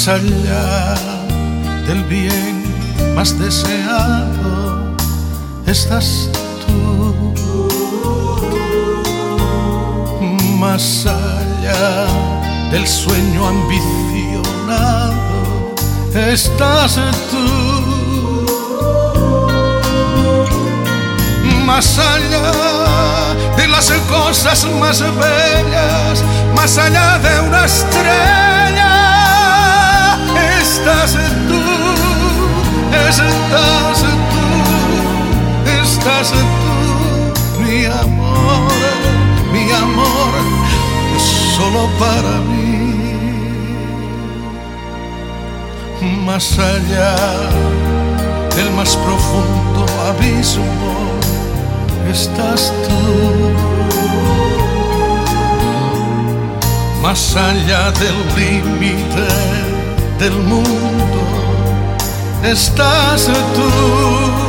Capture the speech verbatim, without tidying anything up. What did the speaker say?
Más allá del bien más deseado estás tú. Más allá del sueño ambicionado estás tú. Más allá de las cosas más bellas, más allá de una estrella, estás tú, estás tú, estás tú, mi amor, mi amor, solo para mí. Más allá del más profundo abismo estás tú. Más allá del límite del mundo estás tú.